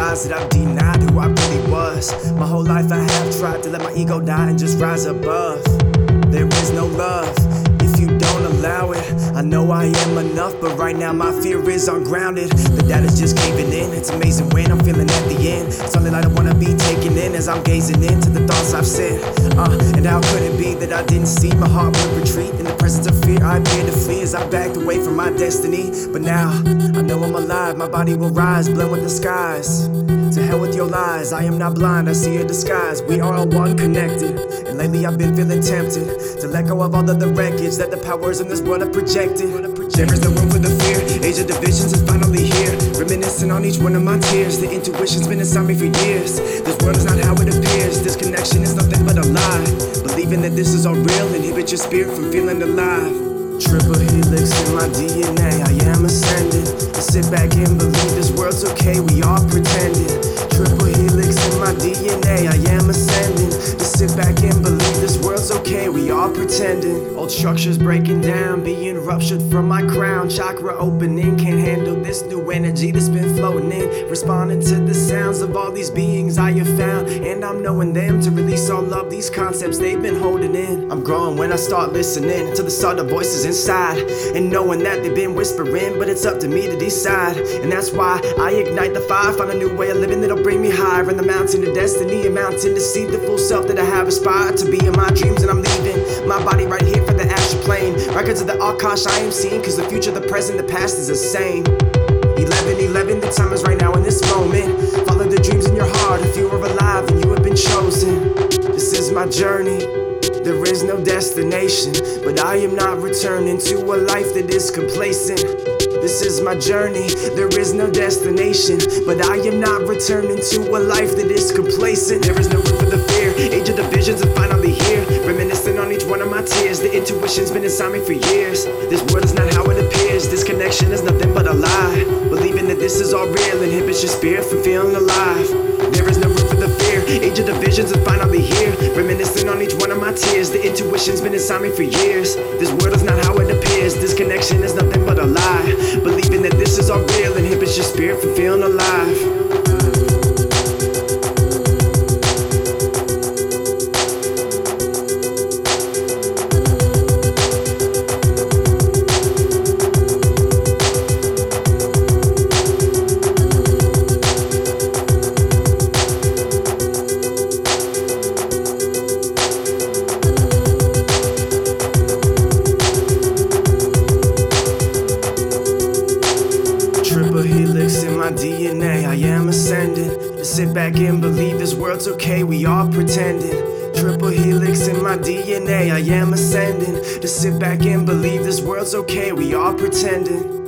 realize that I've denied who I really was. My whole life I have tried to let my ego die and just rise above. There is no love if you don't allow it. I know I am enough, but right now my fear is ungrounded. The data's just caving in. It's amazing when I'm feeling at the end. Something I don't wanna be taken in as I'm gazing into the thoughts I've said. And how could it be that I didn't see my heart would retreat? In the presence of fear I appeared to flee as I backed away from my destiny. But now I know I'm alive, my body will rise, blend with the skies. To hell with your lies, I am not blind, I see a disguise. We are all one connected, and lately I've been feeling tempted to let go of all of the wreckage that the powers in this world have projected. There is no room for the fear, age of divisions is finally here. Reminiscing on each one of my tears, the intuition's been inside me for years. This world is not how it appears, this connection is nothing but a lie. Believing that this is all real, inhibit your spirit from feeling alive. Triple helix in my DNA, I am ascending. To sit back and believe this world's okay, we all pretending. Triple helix in my DNA, I am ascending. To sit back and believe this world's okay, we all pretending. Old structures breaking down, being ruptured from my crown. Chakra opening, can't handle this new energy that's been flowing in. Responding to the sounds of all these beings I have found, and I'm knowing them to release all of these concepts they've been holding in. I'm growing when I start listening to the subtle voices inside, and knowing that they've been whispering, but it's up to me to decide. And that's why I ignite the fire, find a new way of living that'll bring me higher in the mountain of destiny, a mountain to see the full self that I have aspired to be in my dreams. And I'm leaving my body right here for the astral plane. Records of the Akash I am seeing, cause the future, the present, the past is the same. 11-11, the time is right now in this moment. Follow the dreams in your heart if you are alive and you have been chosen. This is my journey, there is no destination, but I am not returning to a life that is complacent. This is my journey, there is no destination, but I am not returning to a life that is complacent. There is no room for the fear, age of divisions are finally here. Reminiscing on each one of my tears, the intuition's been inside me for years. This world is not how it appears, this connection is nothing but a lie. Believing that this is all real inhibits your spirit from feeling alive. There is no room for the fear, age of divisions are finally here. Reminiscing on each one of my tears, the intuition's been inside me for years. This world is not how it appears, this connection is nothing but a lie. Believing that this is all real inhibits your spirit from feeling alive. Triple helix in my DNA, I am ascending. To sit back and believe this world's okay, we all pretending. Triple helix in my DNA, I am ascending. To sit back and believe this world's okay, we all pretending.